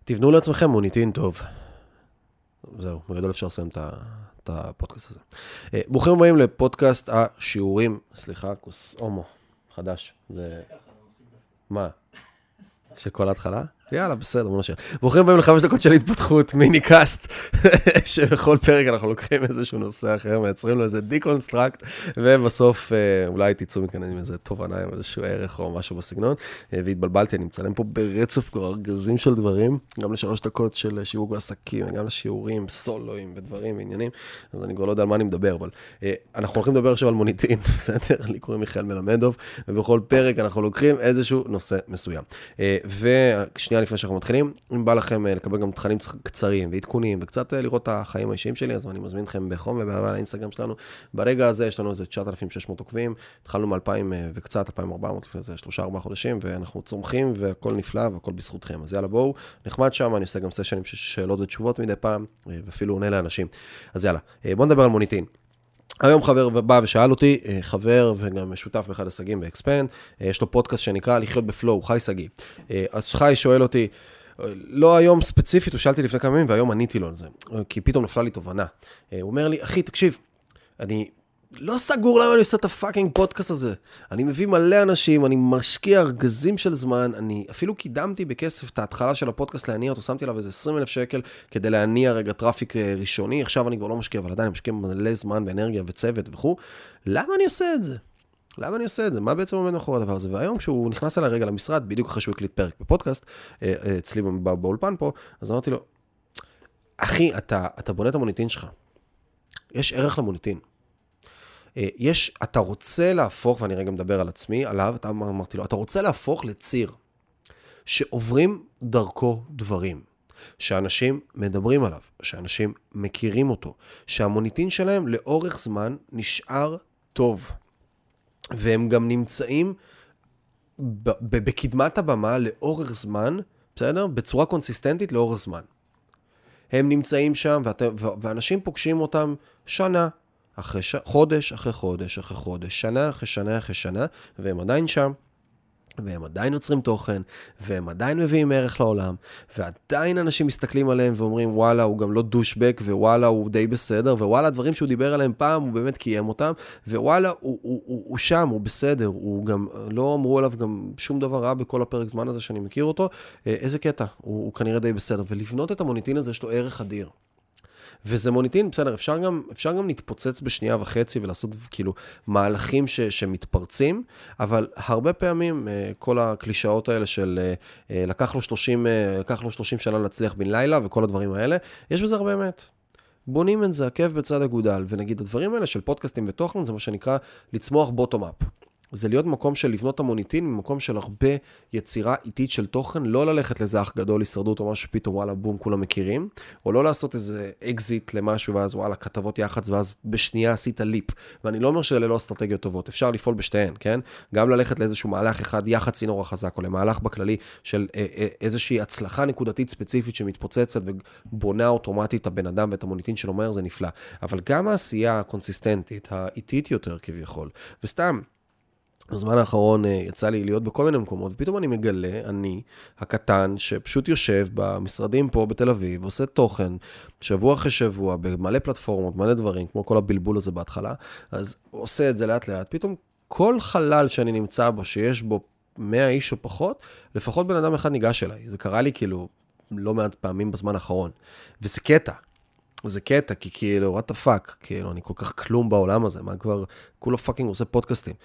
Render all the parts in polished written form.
תבנו לעצמכם מוניטין טוב. זהו, בגדול אפשר לסיים את הפודקאסט הזה. ברוכים הבאים לפודקאסט השיעורים, סליחה, כוס הומו, חדש. זה... מה? שכל ההתחלה? יאללה, בסדר, בוא נשאר. ברוכים הבאים ל5 דקות של התפתחות, מיני קאסט, שבכל פרק אנחנו לוקחים איזשהו נושא אחר, מייצרים לו איזה דיקונסטרקט, ובסוף אולי תצאו מכאן עם איזה תובנה, עם איזשהו ערך או משהו בסגנון, והתבלבלתי, אני מצלם פה ברצף כבר ארגזים של דברים, גם ל3 דקות של שיווק ועסקים, גם לשיעורים, סולואים ודברים ועניינים, אז אני כבר לא יודע על מה אני מדבר, אבל אנחנו הולכים לדבר עכשיו על מוניטין, בסדר? לי קוראים מיכאל מלמדוב, ובכל פרק אנחנו לוקחים איזשהו נושא מסוים. ושנייה לפני שאנחנו מתחילים, אם בא לכם לקבל גם תכנים קצרים ועדכונים, וקצת לראות את החיים האישיים שלי, אז אני מזמין אתכם בחום ובאהבה לאינסטגרם שלנו. ברגע הזה יש לנו איזה 9,600 עוקבים, התחלנו מ-2,000 וקצת, 2,400 לפני זה 3-4 חודשים, ואנחנו צומחים והכל נפלא והכל בזכותכם. אז יאללה בואו, נחמד שם, אני עושה גם סשנים של שאלות ותשובות מדי פעם, ואפילו עונה לאנשים. אז יאללה, בואו נדבר על מוניטין. היום חבר בא ושאל אותי, חבר וגם שותף באחד הסגים באקספנד, יש לו פודקאסט שנקרא לחיות בפלואו, חי סגי. אז חי שואל אותי, לא היום ספציפית, הוא שאלתי לפני כמה ימים והיום עניתי לו על זה, כי פתאום נפלה לי תובנה. הוא אומר לי, אחי, תקשיב, אני לא סגור למה אני עושה את הפאקינג פודקאסט הזה. אני מביא מלא אנשים, אני משקיע ארגזים של זמן, אני אפילו קידמתי בכסף את ההתחלה של הפודקאסט להניע אותו, שמתי עליו איזה 20,000 שקל כדי להניע רגע טראפיק ראשוני, עכשיו אני כבר לא משקיע, אבל עדיין אני משקיע מלא זמן ואנרגיה וצוות וכו'. למה אני עושה את זה? למה אני עושה את זה? מה בעצם עומד מאחורי הדבר הזה? והיום כשהוא נכנס אליי רגע למשרד, בדיוק אחרי שהוא הקליט פרק בפודקאסט, אצלי באולפן פה, אז אמרתי לו, אחי, אתה בונה את המוניטין שלך. יש ערך למוניטין. אתה רוצה להפוך, ואני רגע מדבר על עצמי, עליו, אמרתי לו, אתה רוצה להפוך לציר שעוברים דרכו דברים, שאנשים מדברים עליו, שאנשים מכירים אותו, שהמוניטין שלהם לאורך זמן נשאר טוב, והם גם נמצאים בקדמת הבמה לאורך זמן, בסדר? בצורה קונסיסטנטית לאורך זמן. הם נמצאים שם, ואנשים פוגשים אותם שנה, חודש אחרי חודש אחרי חודש, שנה אחרי שנה אחרי שנה, והם עדיין שם, והם עדיין יוצרים תוכן, והם עדיין מביאים ערך לעולם, ועדיין אנשים מסתכלים עליהם ואומרים, וואלה, הוא גם לא דושבק, ווואלה, הוא די בסדר, ווואלה, הדברים שהוא דיבר עליהם פעם, הוא באמת קיים אותם, ווואלה, הוא שם, הוא בסדר, הוא גם, לא אמרו עליו גם שום דבר רע בכל הפרק זמן הזה שאני מכיר אותו, איזה קטע, הוא כנראה די בסדר, ולבנות את המוניטין הזה, יש לו ערך אדיר. וזה מוניטין, בסדר, אפשר גם להתפוצץ בשנייה וחצי ולעשות כאילו מהלכים שמתפרצים, אבל הרבה פעמים כל הקלישאות האלה של לקח לו 30 שנה להצליח בן לילה וכל הדברים האלה, יש בזה הרבה אמת. בונים את זה, עקב בצד אגודל, ונגיד הדברים האלה של פודקאסטים ותוכן, זה מה שנקרא לצמוח בוטום-אפ. זה להיות מקום של לבנות המוניטין, ממקום של הרבה יצירה איטית של תוכן, לא ללכת לאיזה אח גדול, הישרדות או משהו פתאום, וואלה, בום, כולם מכירים, או לא לעשות איזה אקזיט למשהו, ואז וואלה, כתבות יח"צ, ואז בשנייה עשית ליפ. ואני לא אומר שאלה לא אסטרטגיות טובות, אפשר לפעול בשתיהן, כן? גם ללכת לאיזשהו מהלך אחד, יח"צ צינור החזק, או למהלך בכללי של איזושהי הצלחה נקודתית ספציפית שמתפוצצת ובונה אוטומטית הבן אדם ואת המוניטין שלו מהר, זה נפלא. אבל גם העשייה הקונסיסטנטית, האיטית יותר כביכול, וסתם, בזמן האחרון יצא לי להיות בכל מיני מקומות, ופתאום אני מגלה, אני הקטן, שפשוט יושב במשרדים פה בתל אביב, ועושה תוכן, שבוע אחרי שבוע, במלא פלטפורמות, מלא דברים, כמו כל הבלבול הזה בהתחלה, אז עושה את זה לאט לאט, פתאום כל חלל שאני נמצא בו, שיש בו 100 איש או פחות, לפחות בן אדם אחד ניגש אליי. זה קרה לי כאילו לא מעט פעמים בזמן האחרון, וזה קטע. זה קטע, כי כאילו, what the fuck, כאילו, אני כל כך כלום בעולם הזה, מה כבר, כולו פאקינג עושה פודקאסטים,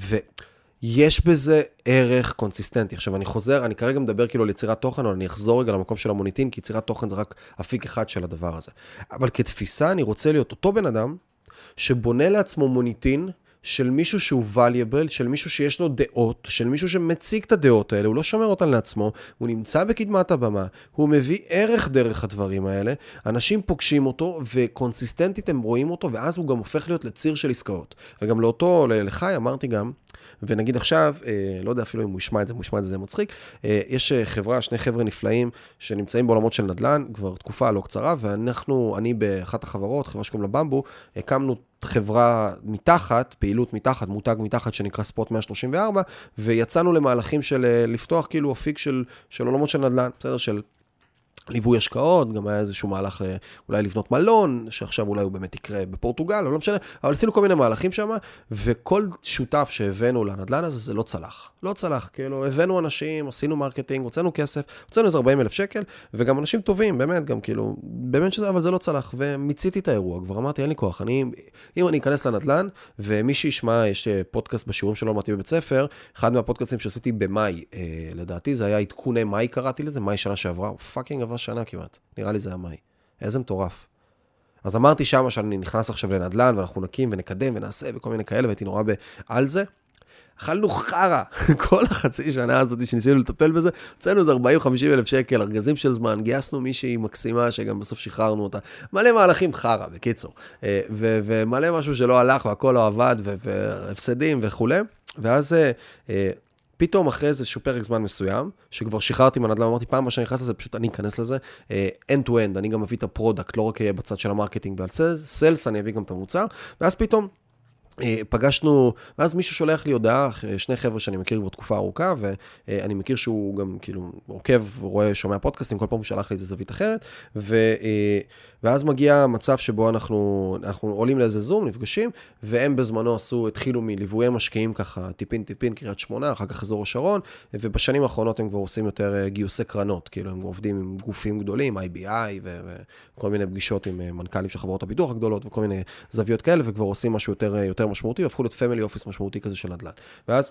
ויש בזה ערך קונסיסטנטי. עכשיו, אני כרגע מדבר כאילו על יצירת תוכן, אבל אני אחזור רגע למקום של המוניטין, כי יצירת תוכן זה רק אפיק אחד של הדבר הזה. אבל כתפיסה, אני רוצה להיות אותו בן אדם, שבונה לעצמו מוניטין, של מישהו שהוא valuable, של מישהו שיש לו דעות, של מישהו שמציג את הדעות האלה, הוא לא שומר אותן לעצמו, הוא נמצא בקדמת הבמה, הוא מביא ערך דרך הדברים האלה, אנשים פוגשים אותו, וקונסיסטנטית הם רואים אותו, ואז הוא גם הופך להיות לציר של עסקאות. וגם לאותו, לחי, אמרתי גם, ונגיד עכשיו, לא יודע אפילו אם הוא ישמע את זה, זה מצחיק, יש שני חבר'ה נפלאים שנמצאים בעולמות של נדל"ן, כבר תקופה לא קצרה, אני באחת החברות, חברה שקוראים לה במבו, הקמנו חברה מתחת, פעילות מתחת, מותג מתחת שנקרא ספוט 134, ויצאנו למהלכים של לפתוח כאילו אפיק של עולמות של נדל"ן, בסדר? של ליווי השקעות, גם היה איזשהו מהלך אולי לבנות מלון, שעכשיו אולי הוא באמת יקרה בפורטוגל, או לא משנה, אבל עשינו כל מיני מהלכים שם, וכל שותף שהבאנו לנדל"ן הזה, זה לא צלח. לא צלח, כאילו, הבאנו אנשים, עשינו מרקטינג, הוצאנו כסף, הוצאנו איזה 40,000 שקל, וגם אנשים טובים, באמת, גם כאילו, באמת שזה, אבל זה לא צלח, ומיציתי את האירוע, כבר אמרתי, אין לי כוח, אם אני אכנס לנדל"ן, ומי שישמע, יש פודקאסט בשיעורים שלו למדתי בבית ספר, אחד מהפודקאסטים שעשיתי במאי, לדעתי, זה היה עדכוני מאי, קראתי לזה, מאי שנה שעברה, פאקינג עבר שנה כמעט, נראה לי זה היה מאי. איזה מטורף. אז אמרתי שמה שאני נכנס עכשיו לנדל"ן, ואנחנו נקים ונקדם ונעשה וכל מיני כאלה, והייתי נורא על זה. אכלנו חרה, כל החצי שנה הזאת שניסינו לטפל בזה, הוצאנו איזה 40-50 אלף שקל, ארגזים של זמן, גייסנו מישהי מקסימה, שגם בסוף שחררנו אותה, מלא מהלכים חרה, בקיצור, ומלא משהו שלא הלך, והכל לא עבד, והפסדים וכו'. ואז פתאום אחרי איזשהו פרק זמן מסוים, שכבר שחררתי מהנדל"ן, אמרתי פעם מה שאני נכנס לזה, פשוט אני אכנס לזה, end to end, אני גם מביא את הפרודקט, לא רק בצד של המרקטינג ועל סיילס, אני אביא גם את המוצר, ואז פתאום פגשנו, ואז מישהו שולח לי הודעה, שני חבר'ה שאני מכיר כבר תקופה ארוכה, ואני מכיר שהוא גם כאילו עוקב ורואה, שומע פודקאסטים, כל פעם הוא שלח לי איזה זווית אחרת, ואז מגיע מצב שבו אנחנו עולים לאיזה זום, נפגשים, והם בזמנו התחילו מליווי משקיעים ככה, טיפין, קריית שמונה, אחר כך אזור השרון, ובשנים האחרונות הם כבר עושים יותר גיוסי קרנות, כאילו הם עובדים עם גופים גדולים, IBI, וכל מיני פגישות עם מנכ"לים של חברות הביטוח הגדולות, וכל מיני זוויות כאלה, וכבר עושים משהו יותר משמעותי, והפכו להיות פמילי אופיס משמעותי כזה של נדל"ן. ואז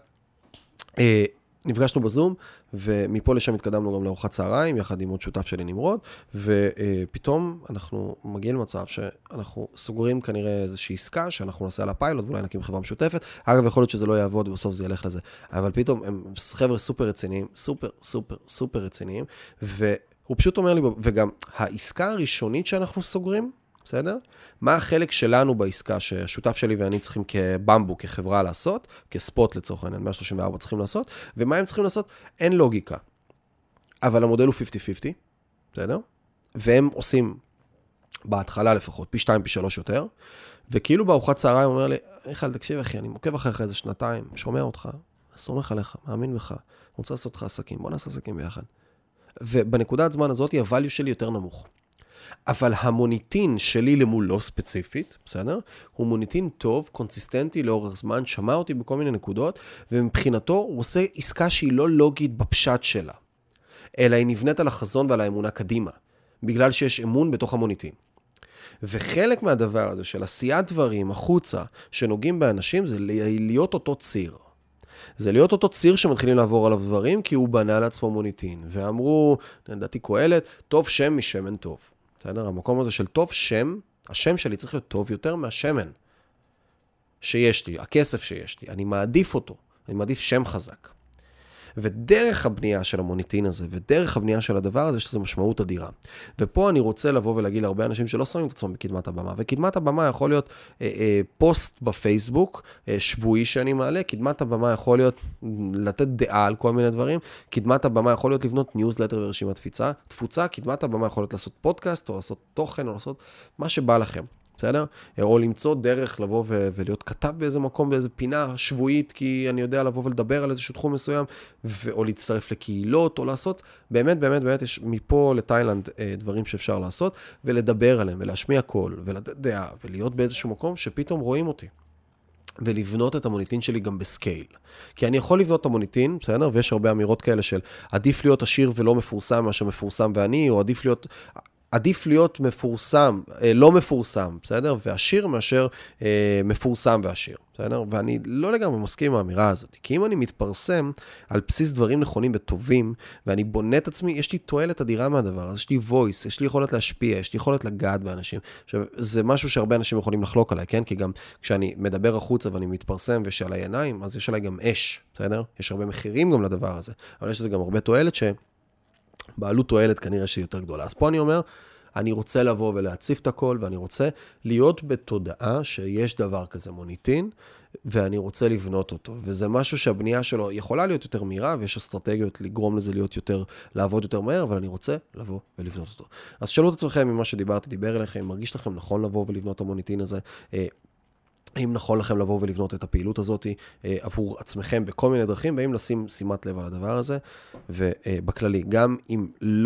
נפגשנו בזום, ומפה לשם התקדמנו גם לארוחת צהריים, יחד עם עוד שותף שלי נמרוד, ופתאום אנחנו מגיעים למצב שאנחנו סוגרים כנראה איזושהי עסקה, שאנחנו נעשה על הפיילוט, ואולי נקים חברה משותפת. אגב, יכול להיות שזה לא יעבוד, ובסוף זה ילך לזה. אבל פתאום הם חבר'ה סופר רציניים, סופר רציניים, והוא פשוט אומר לי, וגם העסקה הראשונית שאנחנו סוגרים, בסדר? מה החלק שלנו בעסקה שהשותף שלי ואני צריכים כבמבו, כחברה לעשות, כספוט לצורך העניין, 134 צריכים לעשות, ומה הם צריכים לעשות? אין לוגיקה. אבל המודל הוא 50-50, בסדר? והם עושים בהתחלה לפחות, פי 2, פי 3 יותר, וכאילו בארוחת צהריים הוא אומר לי, מיכל, תקשיב אחי, אני מוקב אחריך איזה שנתיים, שומע אותך, סומך עליך, מאמין בך, רוצה לעשות לך עסקים, בוא נעשה עסקים ביחד. ובנקודת זמן הזאת, הvalue שלי יותר נמוך. אבל המוניטין שלי למולו ספציפית, בסדר? הוא מוניטין טוב, קונסיסטנטי לאורך זמן, שמע אותי בכל מיני נקודות, ומבחינתו הוא עושה עסקה שהיא לא לוגית בפשט שלה, אלא היא נבנית על החזון ועל האמונה קדימה, בגלל שיש אמון בתוך המוניטין. וחלק מהדבר הזה של עשיית דברים החוצה שנוגעים באנשים, זה להיות אותו ציר. זה להיות אותו ציר שמתחילים לעבור עליו דברים, כי הוא בנה לעצמו מוניטין. ואמרו, נדעתי קהלת, טוב שם משמן טוב. בסדר? המקום הזה של טוב שם, השם שלי צריך להיות טוב יותר מהשמן שיש לי, הכסף שיש לי. אני מעדיף אותו, אני מעדיף שם חזק. ודרך הבנייה של המוניטין הזה, ודרך הבנייה של הדבר הזה, יש לזה משמעות אדירה. ופה אני רוצה לבוא ולהגיד להרבה אנשים שלא שמים את עצמם בקדמת הבמה, וקדמת הבמה יכול להיות פוסט בפייסבוק, שבועי שאני מעלה, קדמת הבמה יכול להיות לתת דעה על כל מיני דברים, קדמת הבמה יכול להיות לבנות ניוזלטר ורשימת תפוצה, קדמת הבמה יכול להיות לעשות פודקאסט, או לעשות תוכן, או לעשות מה שבא לכם. בסדר? או למצוא דרך לבוא ולהיות כתב באיזה מקום, באיזה פינה שבועית, כי אני יודע לבוא ולדבר על איזשהו תחום מסוים, או להצטרף לקהילות, או לעשות, באמת יש מפה לתאילנד דברים שאפשר לעשות, ולדבר עליהם, ולהשמיע קול, ולתת דעה, ולהיות באיזשהו מקום שפתאום רואים אותי. ולבנות את המוניטין שלי גם בסקייל. כי אני יכול לבנות את המוניטין, בסדר? ויש הרבה אמירות כאלה של עדיף להיות עשיר ולא מפורסם מאשר מפורסם ואני, או עדיף להיות מפורסם, לא מפורסם, בסדר? ועשיר מאשר מפורסם ועשיר, בסדר? ואני לא לגמרי מסכים עם האמירה הזאת, כי אם אני מתפרסם על בסיס דברים נכונים וטובים, ואני בונה את עצמי, יש לי תועלת אדירה מהדבר, אז יש לי voice, יש לי יכולת להשפיע, יש לי יכולת לגעת באנשים. עכשיו, זה משהו שהרבה אנשים יכולים לחלוק עליי, כן? כי גם כשאני מדבר החוצה ואני מתפרסם ויש עליי עיניים, אז יש עליי גם אש, בסדר? יש הרבה מחירים גם לדבר הזה, אבל יש לזה גם הרבה תועלת בעלות תועלת כנראה שהיא יותר גדולה. אז פה אני אומר, אני רוצה לבוא ולהציף את הכל, ואני רוצה להיות בתודעה שיש דבר כזה מוניטין, ואני רוצה לבנות אותו. וזה משהו שהבנייה שלו יכולה להיות יותר מהירה, ויש אסטרטגיות לגרום לזה לעבוד יותר מהר, אבל אני רוצה לבוא ולבנות אותו. אז שאלו את עצמכם ממה שדיברתי, דיבר אליכם, מרגיש לכם נכון לבוא ולבנות את המוניטין הזה, האם נכון לכם לבוא ולבנות את הפעילות הזאת עבור עצמכם בכל מיני דרכים, והאם לשים שימת לב על הדבר הזה, ובכללי, גם אם לא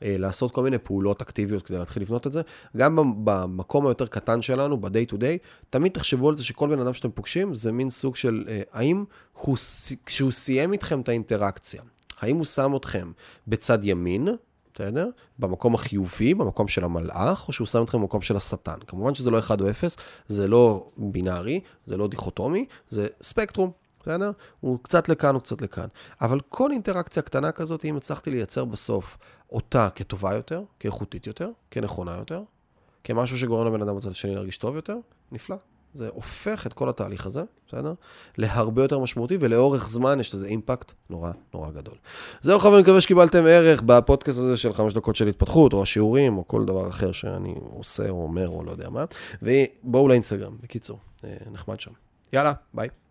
לעשות כל מיני פעולות אקטיביות כדי להתחיל לבנות את זה. גם במקום היותר קטן שלנו, ב-day to day, תמיד תחשבו על זה שכל בן אדם שאתם פוגשים, זה מין סוג של, האם כשהוא סיים איתכם את האינטראקציה, האם הוא שם אתכם בצד ימין, בסדר? במקום החיובי, במקום של המלאך, או שהוא שם אתכם במקום של השטן. כמובן שזה לא 1 או 0, זה לא בינארי, זה לא דיכוטומי, זה ספקטרום, בסדר? הוא קצת לכאן, הוא קצת לכאן. אבל כל אינטראקציה קטנה כזאת, אם הצלחתי לייצר בסוף אותה כטובה יותר, כאיכותית יותר, כנכונה יותר, כמשהו שגורם לבן אדם בצד שני להרגיש טוב יותר, נפלא. זה הופך את כל התהליך הזה, בסדר? להרבה יותר משמעותי, ולאורך זמן יש לזה אימפקט נורא נורא גדול. זהו חברים, אני מקווה שקיבלתם ערך בפודקאסט הזה של 5 דקות של התפתחות, או השיעורים, או כל דבר אחר שאני עושה, או אומר, או לא יודע מה. ובואו לאינסטגרם, בקיצור, נחמד שם. יאללה, ביי.